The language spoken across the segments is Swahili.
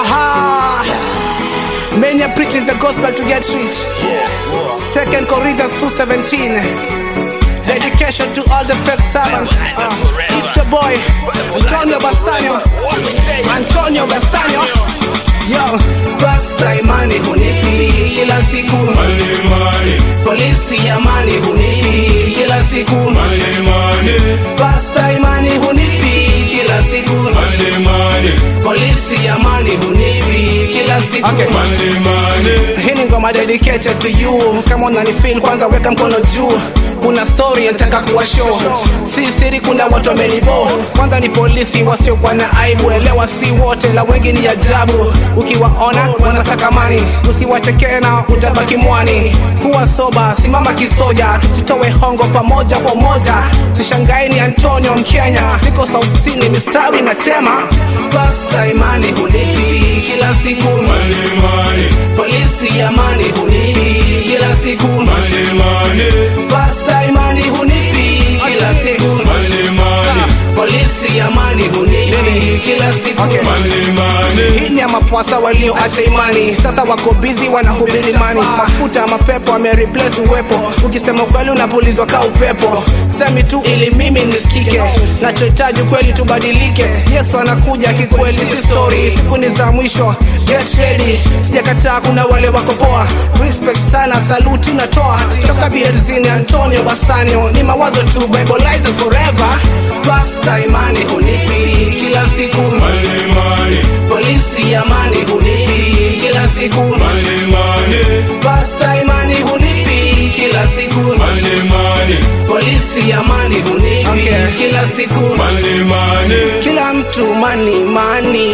Aha! Many are preaching the gospel to get rich. 2 Corinthians 2:17. Dedication to all the fake servants. It's your boy Antonio Bassanio. Antonio Bassanio. Yo, pasta imani hunipi kila siku. Polisi amani hunipi kila siku. Pasta imani hunipi kila siku. Polisi amani hunipi kila siku. Hii ni ngoma dedicated to you. Kama unanifeel kwanza weka mkono juu. Kuna story nataka kuwa show. Si siri kuna watu wamenibo. Kwanza ni polisi wasiokuwa na aibu. Elewa si wote la wengi ni ajabu. Ukiwaona wanasakamani, usiwacheke na utabaki mwani. Kuwa soba, simama kisoja. Tusitowe hongo pamoja kwa moja. Sishangai ni Antonio Mkenya. Niko Southini mistari na chema. Pasta imani hunipi kila siku. Polisi amani hunipi kila siku. Pasta imani hunipi kila siku. Polisi amani hunipi kila siku. Hii ni ya mapwasa walioacha imani. Sasa wako busy wanahubiri imani. Mafuta mapepo wamereplace uwepo. Ukisema kweli unapulizwa ka upepo. Semi tu ili mimi nisikike. Nachohitaji kweli tubadilike. Yesu anakuja kikweli si story. Siku ni za mwisho. Get ready. Sijakataa kuna wale wako poa. Respect sana salute natoa. Toka Bierzini Antonio Bassanio. Ni mawazo tu Biblize forever. Pasta imani hunipi kila siku. Polisi amani hunipi kila siku. Pasta imani hunipi kila siku. Polisi amani hunipi kila siku. Kila mtu money money.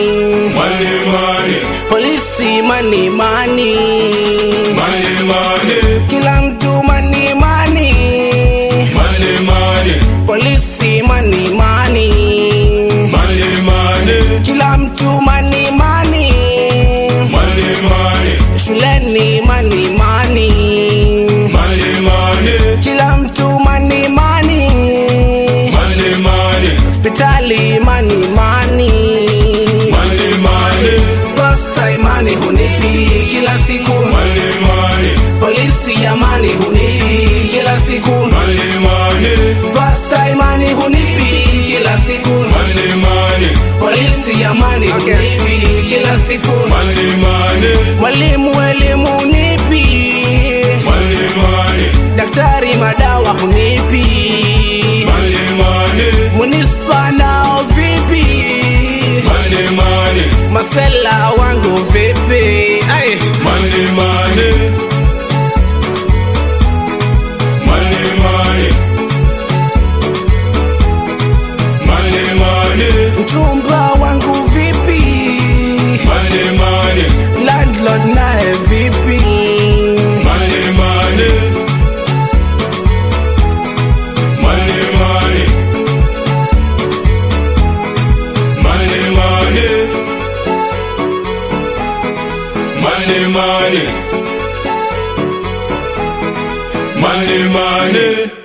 Polisi money money. Kila mtu money money. Polisi money money. Kila mtu money money. Shuleni money money. Kila mtu money money. Hospitali money money. Pasta imani hunipi kila siku. Polisi amani hunipi kila siku. Pasta imani hunipi kila siku. Polisi amani hunipi kila siku. Mwalimu elimu hunipi. Daktari madawa hunipi. Munispa nao vipi. Masela wangu vipi. Ay. Mchumba wangu vipi. Landlord nae vipi. Money, money.